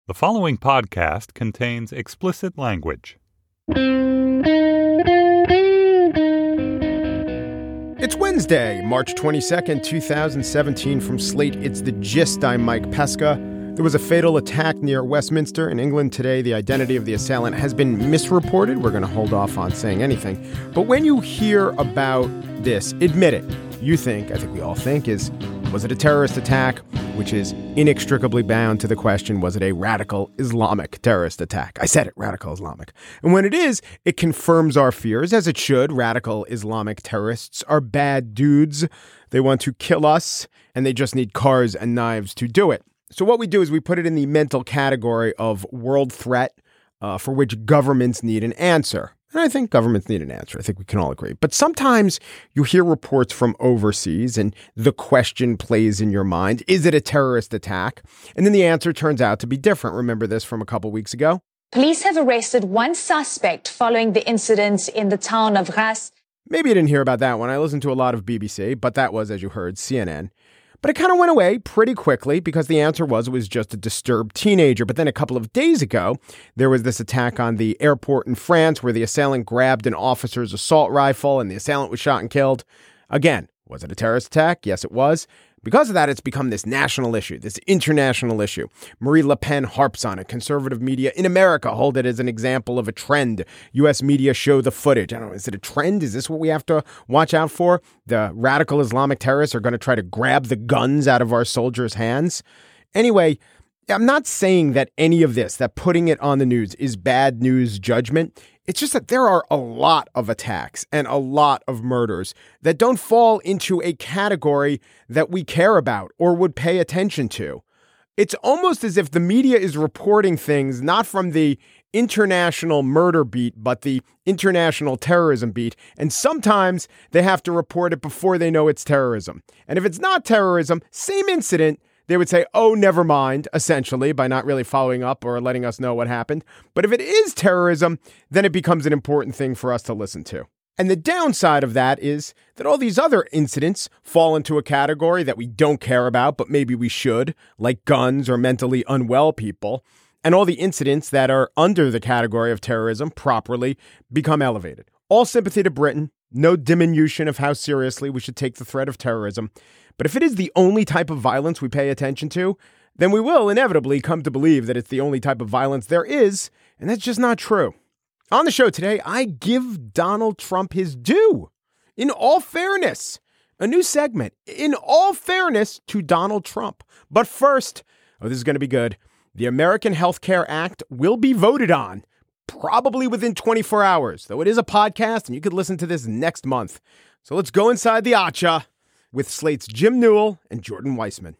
The following podcast contains explicit language. It's Wednesday, March 22nd, 2017. From Slate, it's The Gist. I'm Mike Pesca. There was a fatal attack near Westminster in England today. The identity of the assailant has been misreported. We're going to hold off on saying anything. But when you hear about this, admit it. You think, I think we all think, was it a terrorist attack? Which is inextricably bound to the question, was it a radical Islamic terrorist attack? I said it, radical Islamic. And when it is, it confirms our fears, as it should. Radical Islamic terrorists are bad dudes. They want to kill us, and they just need cars and knives to do it. So what we do is we put it in the mental category of world threat for which governments need an answer. And I think governments need an answer. I think we can all agree. But sometimes you hear reports from overseas and the question plays in your mind, is it a terrorist attack? And then the answer turns out to be different. Remember this from a couple weeks ago? Police have arrested one suspect following the incidents in the town of Ras. Maybe you didn't hear about that one. I listened to a lot of BBC, but that was, as you heard, CNN. But it kind of went away pretty quickly because the answer was it was just a disturbed teenager. But then a couple of days ago, there was this attack on the airport in France where the assailant grabbed an officer's assault rifle and the assailant was shot and killed. Again, was it a terrorist attack? Yes, it was. Because of that, it's become this national issue, this international issue. Marie Le Pen harps on it. Conservative media in America hold it as an example of a trend. U.S. media show the footage. I don't know, is it a trend? Is this what we have to watch out for? The radical Islamic terrorists are going to try to grab the guns out of our soldiers' hands? Anyway, I'm not saying that any of this, that putting it on the news is bad news judgment. It's just that there are a lot of attacks and a lot of murders that don't fall into a category that we care about or would pay attention to. It's almost as if the media is reporting things not from the international murder beat, but the international terrorism beat. And sometimes they have to report it before they know it's terrorism. And if it's not terrorism, same incident, they would say, oh, never mind, essentially, by not really following up or letting us know what happened. But if it is terrorism, then it becomes an important thing for us to listen to. And the downside of that is that all these other incidents fall into a category that we don't care about, but maybe we should, like guns or mentally unwell people. And all the incidents that are under the category of terrorism properly become elevated. All sympathy to Britain, no diminution of how seriously we should take the threat of terrorism. But if it is the only type of violence we pay attention to, then we will inevitably come to believe that it's the only type of violence there is, and that's just not true. On the show today, I give Donald Trump his due. In all fairness, a new segment, in all fairness to Donald Trump. But first, this is going to be good. The American Health Care Act will be voted on, probably within 24 hours, though it is a podcast and you could listen to this next month. So let's go inside the ACHA with Slate's Jim Newell and Jordan Weissman.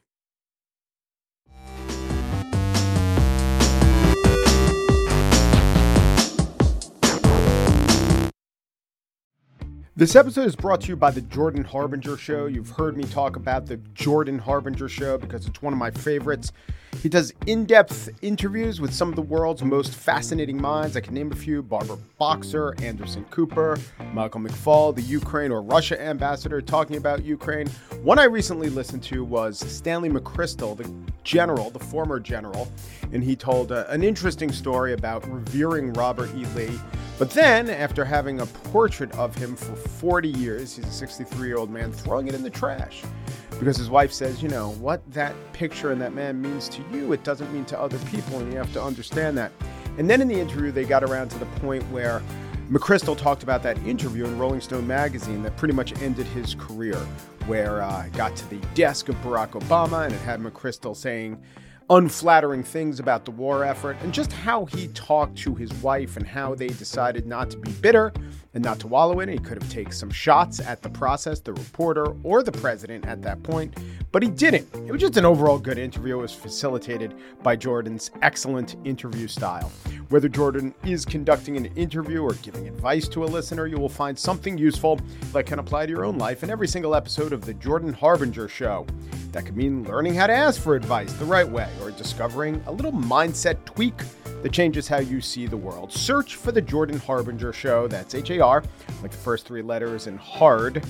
This episode is brought to you by the Jordan Harbinger Show. You've heard me talk about the Jordan Harbinger Show because it's one of my favorites. He does in-depth interviews with some of the world's most fascinating minds. I can name a few: Barbara Boxer, Anderson Cooper, Michael McFaul, the Ukraine or Russia ambassador talking about Ukraine. One I recently listened to was Stanley McChrystal, the general, the former general, and he told an interesting story about revering Robert E. Lee. But then, after having a portrait of him for 40 years, he's a 63-year-old man, throwing it in the trash. Because his wife says, you know, what that picture and that man means to you, it doesn't mean to other people, and you have to understand that. And then in the interview, they got around to the point where McChrystal talked about that interview in Rolling Stone magazine that pretty much ended his career, where it got to the desk of Barack Obama, and it had McChrystal saying unflattering things about the war effort, and just how he talked to his wife and how they decided not to be bitter and not to wallow in it. He could have taken some shots at the process, the reporter, or the president at that point, but he didn't. It was just an overall good interview. It was facilitated by Jordan's excellent interview style. Whether Jordan is conducting an interview or giving advice to a listener, you will find something useful that can apply to your own life in every single episode of the Jordan Harbinger Show. That could mean learning how to ask for advice the right way, or discovering a little mindset tweak that changes how you see the world. Search for the Jordan Harbinger Show. That's H-A-R, like the first three letters, and hard,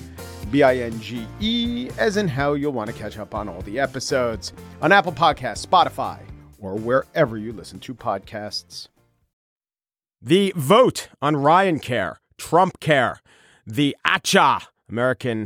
B-I-N-G-E, as in how you'll want to catch up on all the episodes. On Apple Podcasts, Spotify, or wherever you listen to podcasts. The vote on Ryan Care, Trump Care, the ACA, American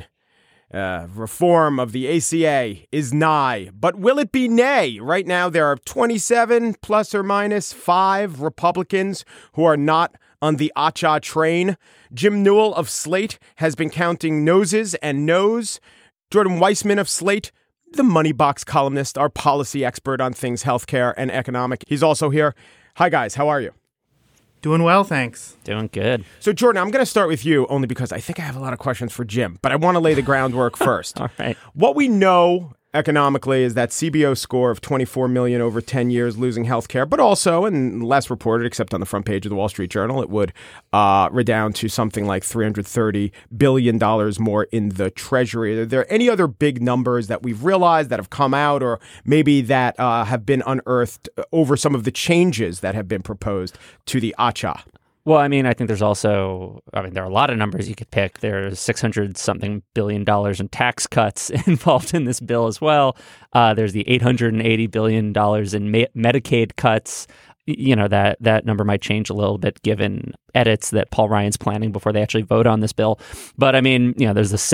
reform of the ACA, is nigh. But will it be nay? Right now, there are 27 plus or minus 5 Republicans who are not on the ACA train. Jim Newell of Slate has been counting noses and no's. Jordan Weissman of Slate, the Money Box columnist, our policy expert on things healthcare and economic. He's also here. Hi, guys. How are you? Doing well, thanks. Doing good. So, Jordan, I'm going to start with you only because I think I have a lot of questions for Jim, but I want to lay the groundwork first. All right. What we know economically is that CBO score of 24 million over 10 years losing healthcare, but also, and less reported except on the front page of the Wall Street Journal, it would redound to something like $330 billion more in the Treasury. Are there any other big numbers that we've realized that have come out or maybe that have been unearthed over some of the changes that have been proposed to the ACA? Well, I mean, I think there's also, there are a lot of numbers you could pick. There's $600-something billion in tax cuts involved in this bill as well. There's the $880 billion in Medicaid cuts. You know, that number might change a little bit given edits that Paul Ryan's planning before they actually vote on this bill. But I mean, you know, there's the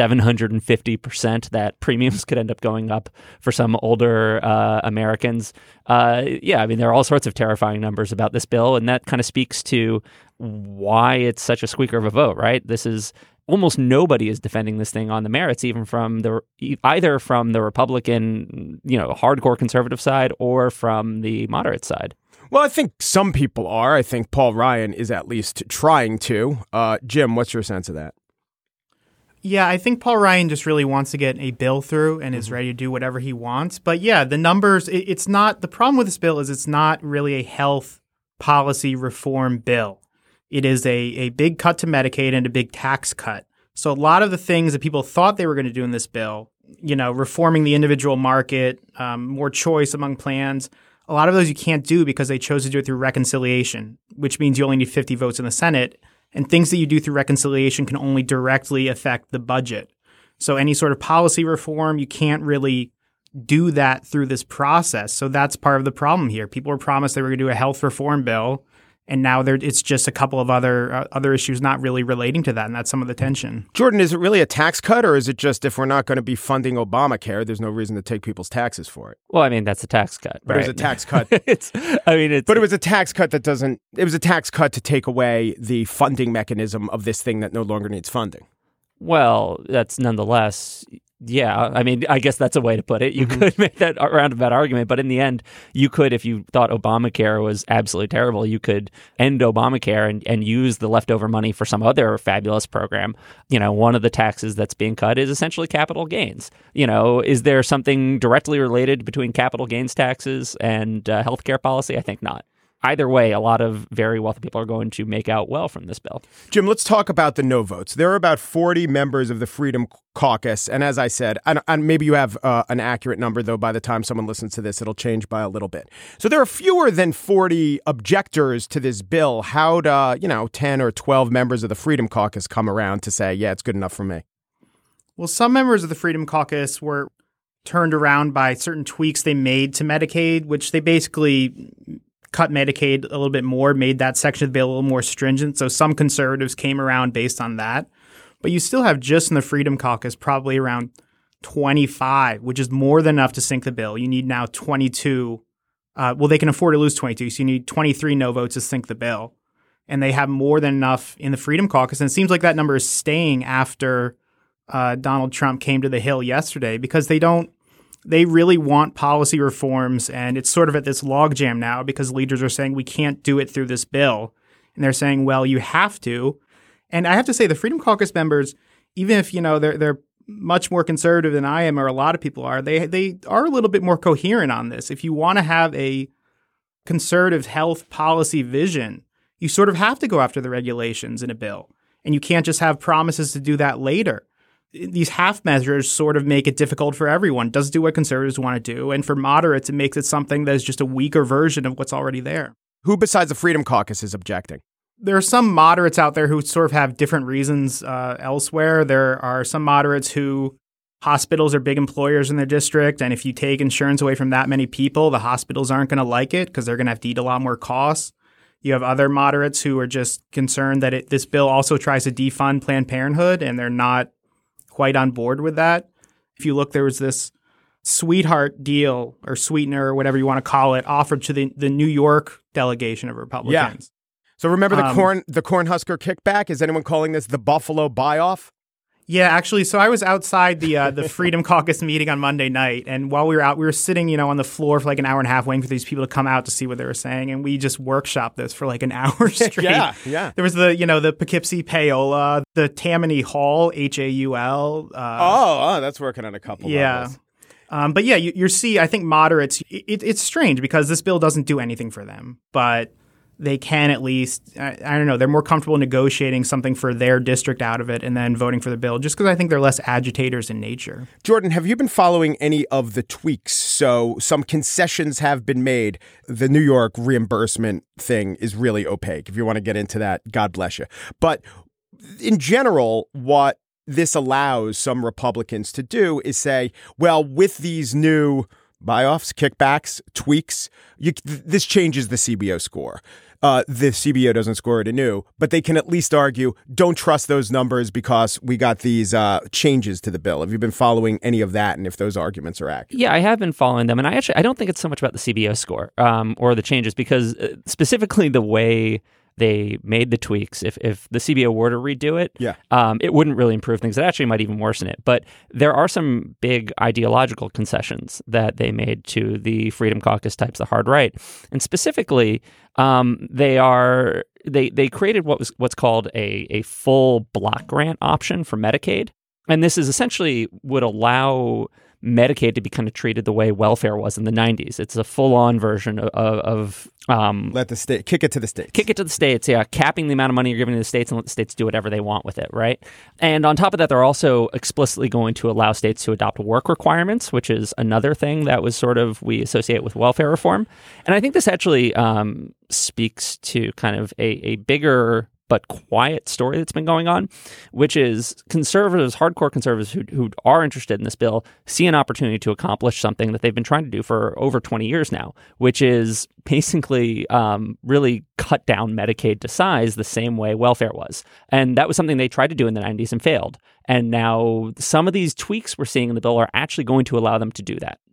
750% that premiums could end up going up for some older Americans. Yeah, I mean, there are all sorts of terrifying numbers about this bill, and that kind of speaks to why it's such a squeaker of a vote, right? This is almost nobody is defending this thing on the merits, even from either from the Republican, hardcore conservative side or from the moderate side. Well, I think some people are. I think Paul Ryan is at least trying to. Jim, what's your sense of that? Yeah, I think Paul Ryan just really wants to get a bill through and is ready to do whatever he wants. But yeah, the numbers, it's not, the problem with this bill is it's not really a health policy reform bill. It is a big cut to Medicaid and a big tax cut. So a lot of the things that people thought they were going to do in this bill, reforming the individual market, more choice among plans, a lot of those you can't do because they chose to do it through reconciliation, which means you only need 50 votes in the Senate. And things that you do through reconciliation can only directly affect the budget. So any sort of policy reform, you can't really do that through this process. So that's part of the problem here. People were promised they were going to do a health reform bill, and now it's just a couple of other issues not really relating to that, and that's some of the tension. Jordan, is it really a tax cut, or is it just if we're not going to be funding Obamacare, there's no reason to take people's taxes for it? Well, I mean, that's a tax cut, but right? It was a tax cut. But it was a tax cut that doesn't. It was a tax cut to take away the funding mechanism of this thing that no longer needs funding. Well, that's nonetheless. Yeah, I mean, I guess that's a way to put it. You could make that roundabout argument, but in the end, you could, if you thought Obamacare was absolutely terrible, you could end Obamacare and use the leftover money for some other fabulous program. One of the taxes that's being cut is essentially capital gains. Is there something directly related between capital gains taxes and healthcare policy? I think not. Either way, a lot of very wealthy people are going to make out well from this bill. Jim, let's talk about the no votes. There are about 40 members of the Freedom Caucus. And as I said, and maybe you have an accurate number, though, by the time someone listens to this, it'll change by a little bit. So there are fewer than 40 objectors to this bill. How'd, 10 or 12 members of the Freedom Caucus come around to say, yeah, it's good enough for me? Well, some members of the Freedom Caucus were turned around by certain tweaks they made to Medicaid, which they basically cut Medicaid a little bit more, made that section of the bill a little more stringent. So some conservatives came around based on that. But you still have just in the Freedom Caucus probably around 25, which is more than enough to sink the bill. You need now 22. They can afford to lose 22. So you need 23 no votes to sink the bill. And they have more than enough in the Freedom Caucus. And it seems like that number is staying after Donald Trump came to the Hill yesterday because they really want policy reforms, and it's sort of at this logjam now because leaders are saying we can't do it through this bill. And they're saying, well, you have to. And I have to say the Freedom Caucus members, even if, they're much more conservative than I am or a lot of people are, they are a little bit more coherent on this. If you want to have a conservative health policy vision, you sort of have to go after the regulations in a bill. And you can't just have promises to do that later. These half measures sort of make it difficult for everyone. It doesn't do what conservatives want to do. And for moderates, it makes it something that is just a weaker version of what's already there. Who besides the Freedom Caucus is objecting? There are some moderates out there who sort of have different reasons elsewhere. There are some moderates who Hospitals are big employers in their district, and if you take insurance away from that many people, the hospitals aren't going to like it because they're going to have to eat a lot more costs. You have other moderates who are just concerned that this bill also tries to defund Planned Parenthood, and they're not quite on board with that. If you look, there was this sweetheart deal or sweetener or whatever you want to call it offered to the New York delegation of Republicans. Yeah. So remember the Cornhusker kickback? Is anyone calling this the Buffalo buy-off? Yeah, actually, so I was outside the Freedom Caucus meeting on Monday night, and while we were out, we were sitting, on the floor for like an hour and a half waiting for these people to come out to see what they were saying, and we just workshopped this for like an hour straight. Yeah. There was the Poughkeepsie Payola, the Tammany Hall, HAUL. That's working on a couple levels. But yeah, I think moderates, it's strange because this bill doesn't do anything for them, but they can at least, I don't know, they're more comfortable negotiating something for their district out of it and then voting for the bill just because I think they're less agitators in nature. Jordan, have you been following any of the tweaks? So some concessions have been made. The New York reimbursement thing is really opaque. If you want to get into that, God bless you. But in general, what this allows some Republicans to do is say, well, with these new buy-offs, kickbacks, tweaks, this changes the CBO score. The CBO doesn't score it anew, but they can at least argue, don't trust those numbers because we got these changes to the bill. Have you been following any of that and if those arguments are accurate? Yeah, I have been following them. And I don't think it's so much about the CBO score or the changes because specifically the way they made the tweaks. If the CBO were to redo it, it wouldn't really improve things. It actually might even worsen it. But there are some big ideological concessions that they made to the Freedom Caucus types, the hard right, and specifically, they created what's called a full block grant option for Medicaid, and this is essentially would allow Medicaid to be kind of treated the way welfare was in the 90s. It's a full-on version of let the state kick it to the states. Kick it to the states, yeah, capping the amount of money you're giving to the states and let the states do whatever they want with it, right? And on top of that, they're also explicitly going to allow states to adopt work requirements, which is another thing that was sort of we associate with welfare reform. And I think this actually speaks to kind of a bigger but quiet story that's been going on, which is conservatives, hardcore conservatives who are interested in this bill, see an opportunity to accomplish something that they've been trying to do for over 20 years now, which is basically really cut down Medicaid to size the same way welfare was. And that was something they tried to do in the 90s and failed. And now some of these tweaks we're seeing in the bill are actually going to allow them to do that.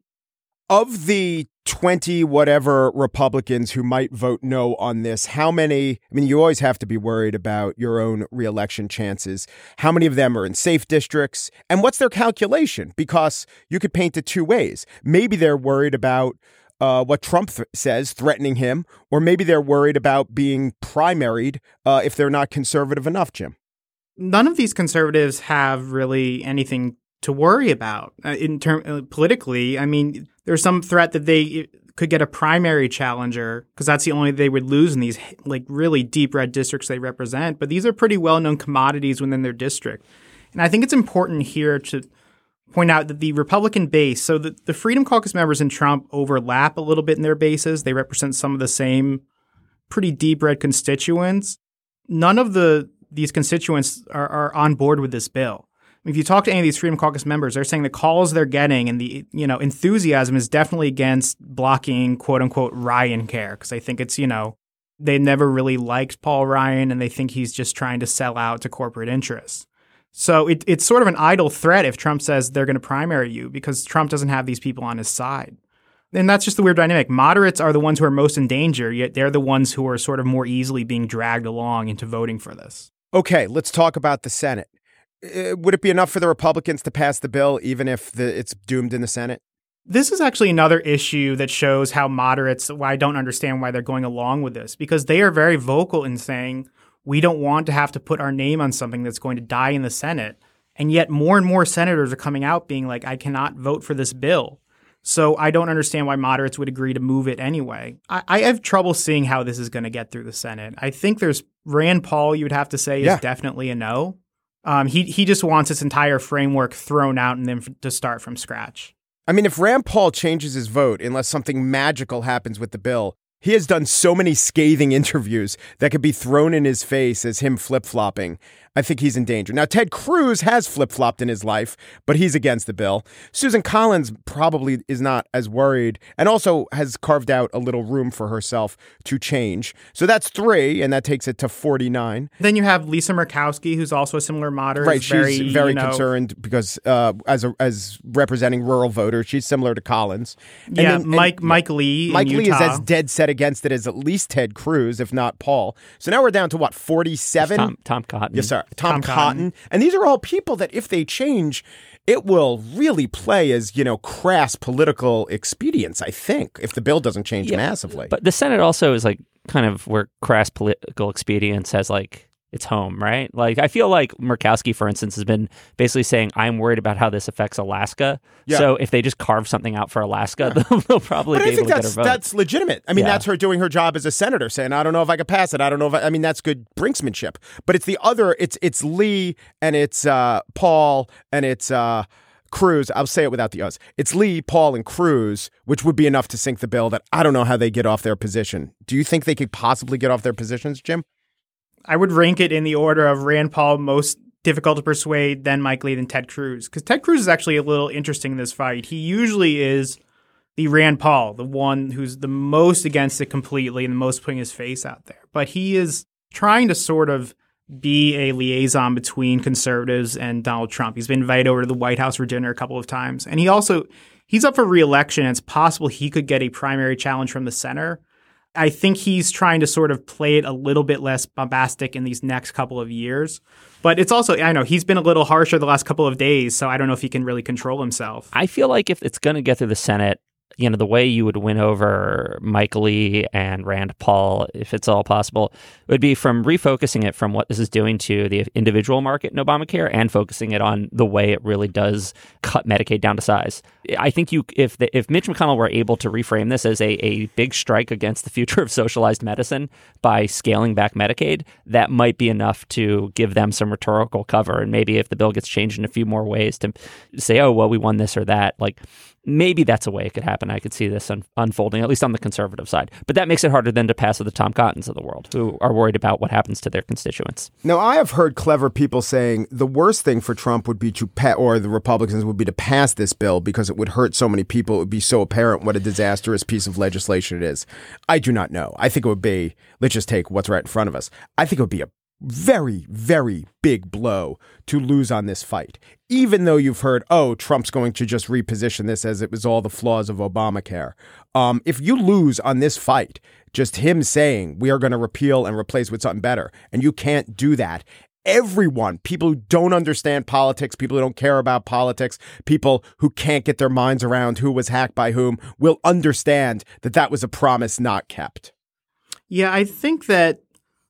Of the 20 whatever Republicans who might vote no on this, how many, you always have to be worried about your own reelection chances. How many of them are in safe districts? And what's their calculation? Because you could paint it two ways. Maybe they're worried about what Trump says, threatening him, or maybe they're worried about being primaried if they're not conservative enough, Jim. None of these conservatives have really anything to worry about politically. There's some threat that they could get a primary challenger because that's the only they would lose in these like really deep red districts they represent. But these are pretty well-known commodities within their district. And I think it's important here to point out that the Republican base, so the Freedom Caucus members and Trump overlap a little bit in their bases. They represent some of the same pretty deep red constituents. None of these constituents are on board with this bill. If you talk to any of these Freedom Caucus members, they're saying the calls they're getting and the enthusiasm is definitely against blocking quote unquote Ryan care because I think it's they never really liked Paul Ryan and they think he's just trying to sell out to corporate interests. So it's sort of an idle threat if Trump says they're going to primary you because Trump doesn't have these people on his side. And that's just the weird dynamic. Moderates are the ones who are most in danger, yet they're the ones who are sort of more easily being dragged along into voting for this. Okay, let's talk about the Senate. Would it be enough for the Republicans to pass the bill, even if it's doomed in the Senate? This is actually another issue that shows how moderates, why I don't understand why they're going along with this, because they are very vocal in saying, we don't want to have to put our name on something that's going to die in the Senate. And yet more and more senators are coming out being like, I cannot vote for this bill. So I don't understand why moderates would agree to move it anyway. I have trouble seeing how this is going to get through the Senate. I think there's Rand Paul, you would have to say, is definitely a no. He just wants this entire framework thrown out and then to start from scratch. If Rand Paul changes his vote, unless something magical happens with the bill, He has done so many scathing interviews that could be thrown in his face as him flip-flopping. I think he's in danger. Now, Ted Cruz has flip-flopped in his life, but he's against the bill. Susan Collins probably is not as worried and also has carved out a little room for herself to change. So that's 3, and that takes it to 49. Then you have Lisa Murkowski, who's also a similar moderate. Right, she's very concerned because as representing rural voters, she's similar to Collins. And Mike Lee Mike in Lee Utah is as dead set against it as at least Ted Cruz, if not Paul. So now we're down to what, 47? Tom Cotton. Yes, sir. Tom Cotton. And these are all people that if they change, it will really play as, crass political expedience, I think, if the bill doesn't change massively. But the Senate also is like kind of where crass political expedience has like its home, right? Like I feel like Murkowski, for instance, has been basically saying, I'm worried about how this affects Alaska. Yeah. So if they just carve something out for Alaska, they'll probably be able to get a vote. That's legitimate. I mean, that's her doing her job as a senator, saying, I don't know if I could pass it. I don't know if I mean, that's good brinksmanship. But it's the other, it's Lee and it's Paul and it's Cruz. I'll say it without the us. It's Lee, Paul, and Cruz, which would be enough to sink the bill that I don't know how they get off their position. Do you think they could possibly get off their positions, Jim? I would rank it in the order of Rand Paul most difficult to persuade, then Mike Lee, then Ted Cruz. Because Ted Cruz is actually a little interesting in this fight. He usually is the Rand Paul, the one who's the most against it completely and the most putting his face out there. But he is trying to sort of be a liaison between conservatives and Donald Trump. He's been invited over to the White House for dinner a couple of times. And he's up for re-election. And it's possible he could get a primary challenge from the center. I think he's trying to sort of play it a little bit less bombastic in these next couple of years. But it's also, I know, he's been a little harsher the last couple of days, so I don't know if he can really control himself. I feel like if it's going to get through the Senate, the way you would win over Mike Lee and Rand Paul, if it's all possible, would be from refocusing it from what this is doing to the individual market in Obamacare and focusing it on the way it really does cut Medicaid down to size. I think if Mitch McConnell were able to reframe this as a big strike against the future of socialized medicine by scaling back Medicaid, that might be enough to give them some rhetorical cover. And maybe if the bill gets changed in a few more ways to say, oh, well, we won this or that, like maybe that's a way it could happen. I could see this unfolding, at least on the conservative side. But that makes it harder then to pass with the Tom Cottons of the world, who are worried about what happens to their constituents. Now, I have heard clever people saying the worst thing for Trump would be or the Republicans would be to pass this bill because it would hurt so many people. It would be so apparent what a disastrous piece of legislation it is. I do not know. I think it would be, let's just take what's right in front of us. I think it would be a very, very big blow to lose on this fight. Even though you've heard, Trump's going to just reposition this as it was all the flaws of Obamacare. If you lose on this fight, just him saying we are going to repeal and replace with something better, and you can't do that, everyone, people who don't understand politics, people who don't care about politics, people who can't get their minds around who was hacked by whom, will understand that that was a promise not kept. Yeah, I think that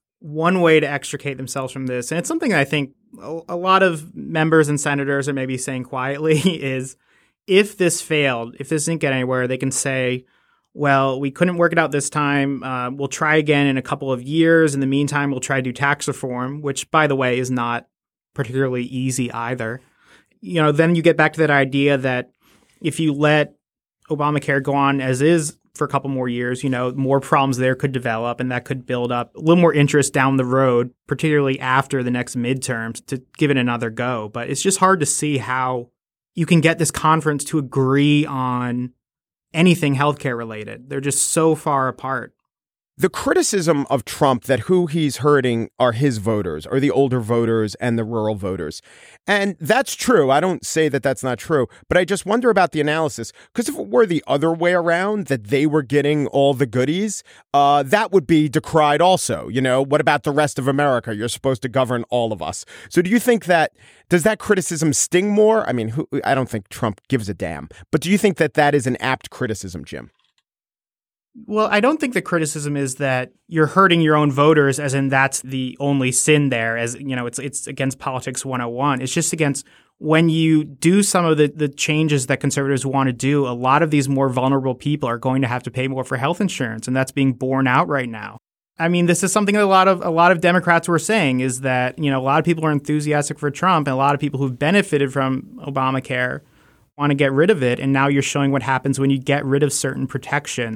one way to extricate themselves from this, and it's something I think a lot of members and senators are maybe saying quietly, is if this failed, if this didn't get anywhere, they can say, well, we couldn't work it out this time. We'll try again in a couple of years. In the meantime, we'll try to do tax reform, which, by the way, is not particularly easy either. Then you get back to that idea that if you let Obamacare go on as is for a couple more years, more problems there could develop, and that could build up a little more interest down the road, particularly after the next midterms, to give it another go. But it's just hard to see how you can get this conference to agree on anything healthcare related. They're just so far apart. The criticism of Trump that who he's hurting are his voters, or the older voters and the rural voters. And that's true. I don't say that that's not true, but I just wonder about the analysis. Because if it were the other way around, that they were getting all the goodies, that would be decried also. What about the rest of America? You're supposed to govern all of us. So do you think does that criticism sting more? I mean, I don't think Trump gives a damn. But do you think that is an apt criticism, Jim? Well, I don't think the criticism is that you're hurting your own voters, as in that's the only sin there, as it's against politics 101. It's just against when you do some of the changes that conservatives want to do, a lot of these more vulnerable people are going to have to pay more for health insurance, and that's being borne out right now. I mean, this is something that a lot of Democrats were saying, is that, a lot of people are enthusiastic for Trump, and a lot of people who've benefited from Obamacare want to get rid of it. And now you're showing what happens when you get rid of certain protections.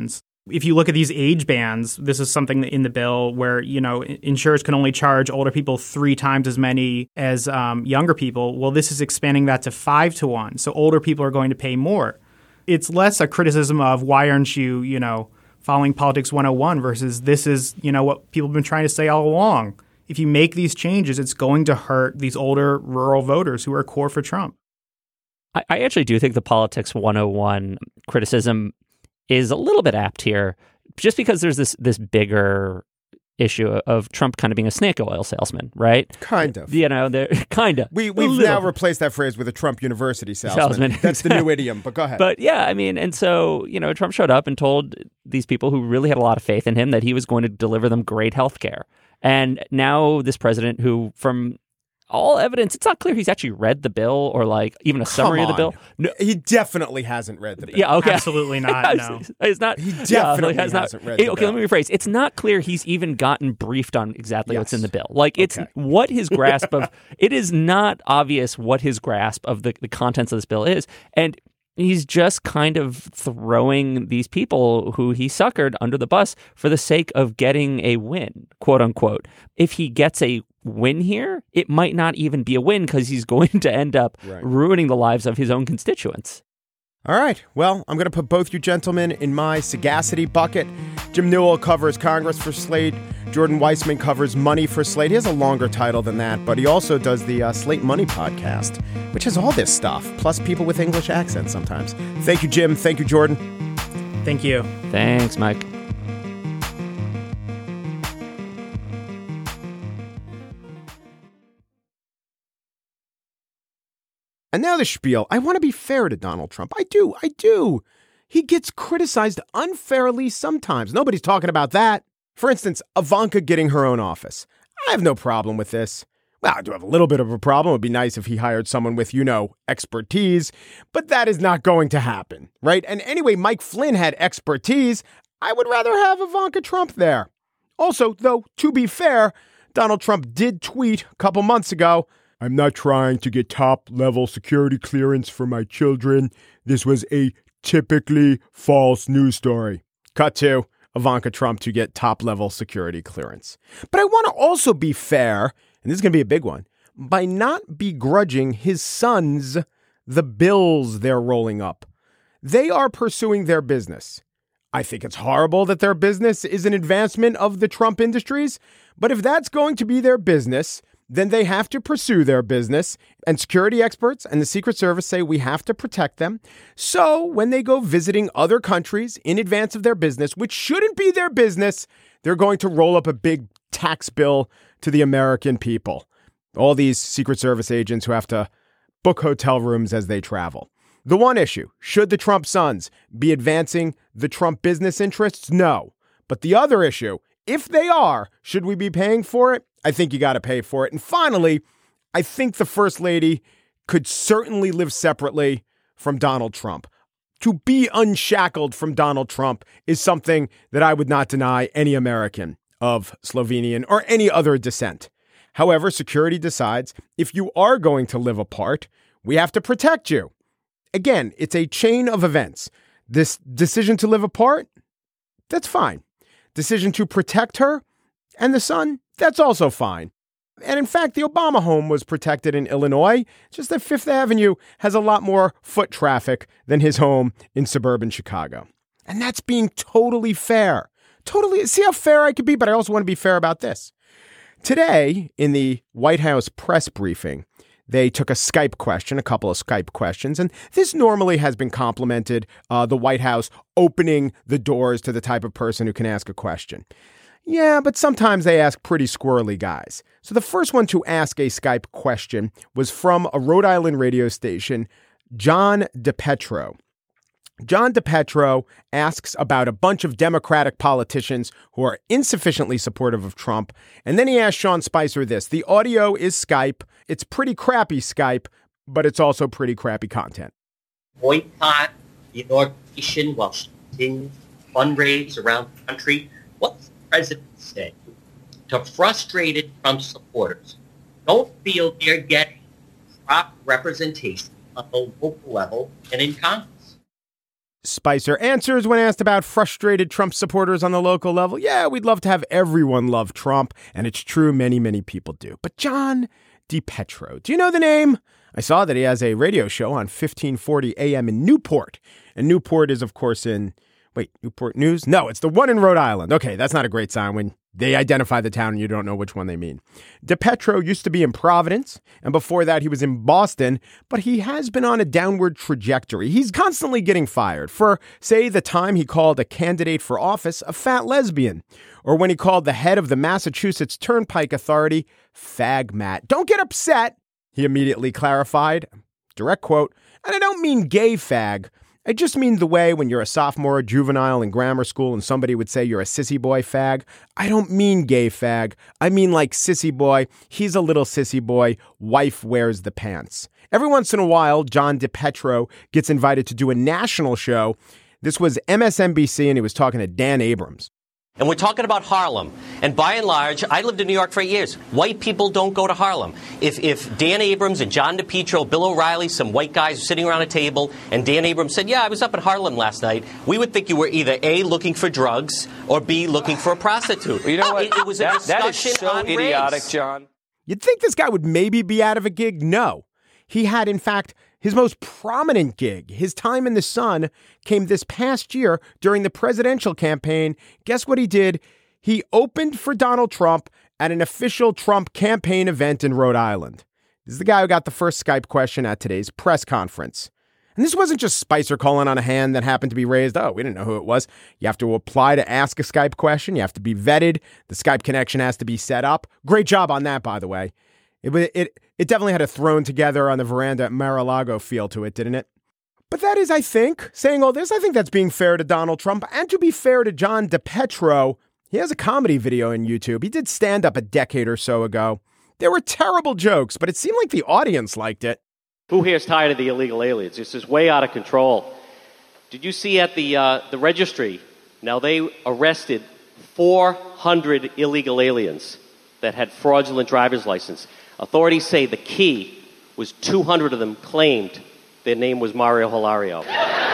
If you look at these age bands, this is something in the bill where, insurers can only charge older people 3 times as many as younger people. Well, this is expanding that to 5 to 1. So older people are going to pay more. It's less a criticism of why aren't you, following Politics 101 versus this is, what people have been trying to say all along. If you make these changes, it's going to hurt these older rural voters who are core for Trump. I actually do think the Politics 101 criticism is a little bit apt here, just because there's this bigger issue of Trump kind of being a snake oil salesman, right? Kind of. Kind of. We've now replaced that phrase with a Trump University salesman. That's the new idiom, but go ahead. But yeah, and so, Trump showed up and told these people who really had a lot of faith in him that he was going to deliver them great health care. And now this president who, from all evidence, it's not clear he's actually read the bill or even a summary of the bill. No, he definitely hasn't read the bill. Yeah, okay. Absolutely not, no. It's not. He definitely hasn't read the bill. Okay, let me rephrase. It's not clear he's even gotten briefed on exactly what's in the bill. It's what his grasp of, it is not obvious what his grasp of the contents of this bill is. And he's just kind of throwing these people who he suckered under the bus for the sake of getting a win, quote unquote. If he gets a win here, it might not even be a win because he's going to end up ruining the lives of his own constituents. All right. Well, I'm going to put both you gentlemen in my sagacity bucket. Jim Newell covers Congress for Slate. Jordan Weissman covers money for Slate. He has a longer title than that, but he also does the Slate Money podcast, which has all this stuff, plus people with English accents sometimes. Thank you, Jim. Thank you, Jordan. Thank you. Thanks, Mike. And now the spiel. I want to be fair to Donald Trump. I do. He gets criticized unfairly sometimes. Nobody's talking about that. For instance, Ivanka getting her own office. I have no problem with this. Well, I do have a little bit of a problem. It would be nice if he hired someone with, expertise, but that is not going to happen, right? And anyway, Mike Flynn had expertise. I would rather have Ivanka Trump there. Also, though, to be fair, Donald Trump did tweet a couple months ago, "I'm not trying to get top-level security clearance for my children. This was a typically false news story." Cut to Ivanka Trump to get top-level security clearance. But I want to also be fair, and this is going to be a big one, by not begrudging his sons the bills they're rolling up. They are pursuing their business. I think it's horrible that their business is an advancement of the Trump industries, but if that's going to be their business, then they have to pursue their business. And security experts and the Secret Service say we have to protect them. So when they go visiting other countries in advance of their business, which shouldn't be their business, they're going to roll up a big tax bill to the American people. All these Secret Service agents who have to book hotel rooms as they travel. The one issue, should the Trump sons be advancing the Trump business interests? No. But the other issue, if they are, should we be paying for it? I think you got to pay for it. And finally, I think the First Lady could certainly live separately from Donald Trump. To be unshackled from Donald Trump is something that I would not deny any American of Slovenian or any other descent. However, security decides if you are going to live apart, we have to protect you. Again, it's a chain of events. This decision to live apart, that's fine. Decision to protect her and the son, that's also fine. And in fact, the Obama home was protected in Illinois, just that Fifth Avenue has a lot more foot traffic than his home in suburban Chicago. And that's being totally fair. Totally. See how fair I could be, but I also want to be fair about this. Today, in the White House press briefing, they took a Skype question, a couple of Skype questions, and this normally has been complimented, the White House opening the doors to the type of person who can ask a question. Yeah, but sometimes they ask pretty squirrely guys. So the first one to ask a Skype question was from a Rhode Island radio station, John DePetro. John DePetro asks about a bunch of Democratic politicians who are insufficiently supportive of Trump. And then he asks Sean Spicer this. The audio is Skype. It's pretty crappy Skype, but it's also pretty crappy content. Boycott the inauguration while she continues to fundraise around the country. What's the president say to frustrated Trump supporters who don't feel they're getting proper representation on the local level and in Congress? Spicer answers when asked about frustrated Trump supporters on the local level. Yeah, we'd love to have everyone love Trump, and it's true, many, many people do. But John DePetro, do you know the name? I saw that he has a radio show on 1540 AM in Newport. And Newport is, of course, in, Newport News? No, it's the one in Rhode Island. Okay, that's not a great sign when they identify the town and you don't know which one they mean. DePetro used to be in Providence, and before that he was in Boston, but he has been on a downward trajectory. He's constantly getting fired for, say, the time he called a candidate for office a fat lesbian, or when he called the head of the Massachusetts Turnpike Authority fag Matt. Don't get upset, he immediately clarified. Direct quote, and I don't mean gay fag. I just mean the way when you're a sophomore at juvenile in grammar school and somebody would say you're a sissy boy fag. I don't mean gay fag. I mean like sissy boy. He's a little sissy boy. Wife wears the pants. Every once in a while, John DePetro gets invited to do a national show. This was MSNBC, and he was talking to Dan Abrams. And we're talking about Harlem. And by and large, I lived in New York for 8 years. White people don't go to Harlem. If Dan Abrams and John DePetro, Bill O'Reilly, some white guys were sitting around a table, and Dan Abrams said, yeah, I was up in Harlem last night, we would think you were either A, looking for drugs, or B, looking for a prostitute. Well, you know what? It was a discussion that is so on idiotic, race. John. You'd think this guy would maybe be out of a gig. No. He had, in fact, his most prominent gig. His time in the sun came this past year during the presidential campaign. Guess what he did? He opened for Donald Trump at an official Trump campaign event in Rhode Island. This is the guy who got the first Skype question at today's press conference. And this wasn't just Spicer calling on a hand that happened to be raised. Oh, we didn't know who it was. You have to apply to ask a Skype question. You have to be vetted. The Skype connection has to be set up. Great job on that, by the way. It definitely had a thrown together on the veranda at Mar-a-Lago feel to it, didn't it? But that is, I think, saying all this, I think that's being fair to Donald Trump. And to be fair to John DePetro, he has a comedy video on YouTube. He did stand up a decade or so ago. There were terrible jokes, but it seemed like the audience liked it. Who here is tired of the illegal aliens? This is way out of control. Did you see at the registry? Now, they arrested 400 illegal aliens that had fraudulent driver's license. Authorities say the key was 200 of them claimed their name was Mario Hilario.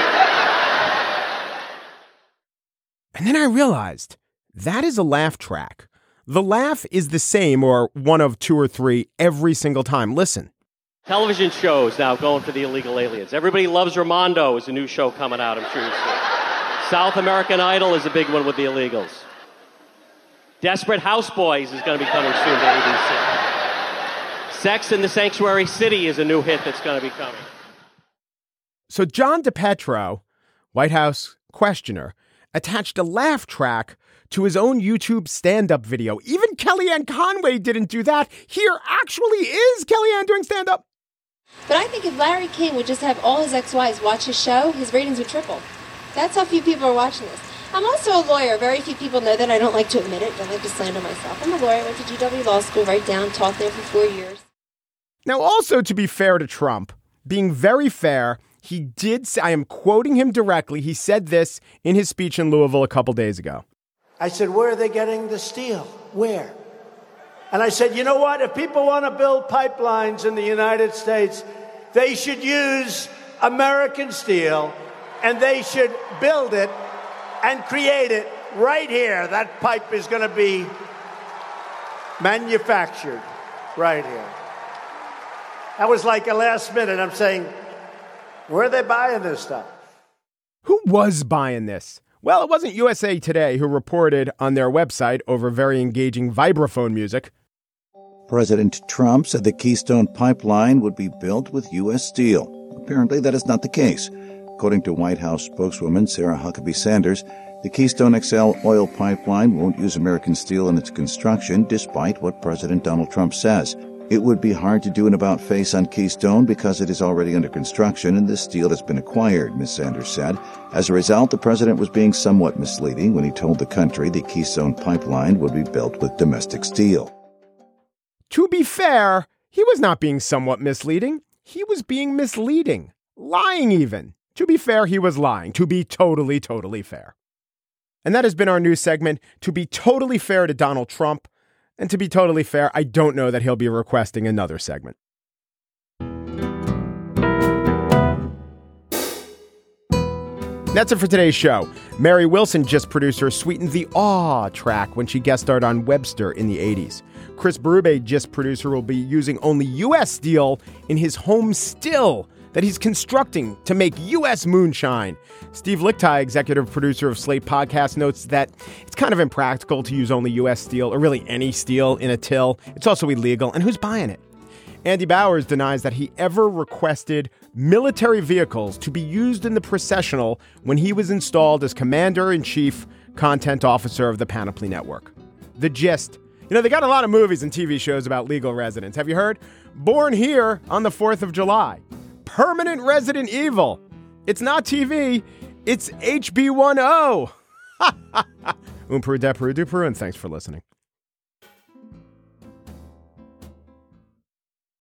And then I realized that is a laugh track. The laugh is the same or one of two or three every single time. Listen. Television shows now going for the illegal aliens. Everybody Loves Raimondo is a new show coming out, I'm sure you've seen. South American Idol is a big one with the illegals. Desperate Houseboys is going to be coming soon to ABC. Sex in the Sanctuary City is a new hit that's going to be coming. So John DePetro, White House questioner, attached a laugh track to his own YouTube stand-up video. Even Kellyanne Conway didn't do that. Here actually is Kellyanne doing stand-up. But I think if Larry King would just have all his ex-wives watch his show, his ratings would triple. That's how few people are watching this. I'm also a lawyer. Very few people know that. I don't like to admit it. Don't like to slander myself. I'm a lawyer. I went to GW Law School, right down, taught there for 4 years. Now, also to be fair to Trump, being very fair, he did say, I am quoting him directly, he said this in his speech in Louisville a couple days ago. I said, where are they getting the steel? Where? And I said, you know what? If people want to build pipelines in the United States, they should use American steel, and they should build it and create it right here. That pipe is going to be manufactured right here. That was like a last minute. I'm saying, where are they buying this stuff? Who was buying this? Well, it wasn't USA Today who reported on their website over very engaging vibraphone music. President Trump said the Keystone Pipeline would be built with U.S. steel. Apparently, that is not the case. According to White House spokeswoman Sarah Huckabee Sanders, the Keystone XL oil pipeline won't use American steel in its construction, despite what President Donald Trump says. It would be hard to do an about-face on Keystone because it is already under construction and the steel has been acquired, Ms. Sanders said. As a result, the president was being somewhat misleading when he told the country the Keystone Pipeline would be built with domestic steel. To be fair, he was not being somewhat misleading. He was being misleading. Lying even. To be fair, he was lying. To be totally, totally fair. And that has been our news segment. To be totally fair to Donald Trump. And to be totally fair, I don't know that he'll be requesting another segment. That's it for today's show. Mary Wilson, Just Producer, sweetened the Aw track when she guest starred on Webster in the 80s. Chris Berube, Just Producer, will be using only U.S. steel in his home still that he's constructing to make U.S. moonshine. Steve Lickteig, Executive Producer of Slate Podcast, notes that it's kind of impractical to use only U.S. steel, or really any steel, in a till. It's also illegal, and who's buying it? Andy Bowers denies that he ever requested military vehicles to be used in the processional when he was installed as Commander-in-Chief Content Officer of the Panoply Network. The gist. You know, they got a lot of movies and TV shows about legal residents. Have you heard? Born Here on the 4th of July. Permanent Resident Evil. It's not TV. It's HB10. Umperu, Deperu, Duperu, and thanks for listening.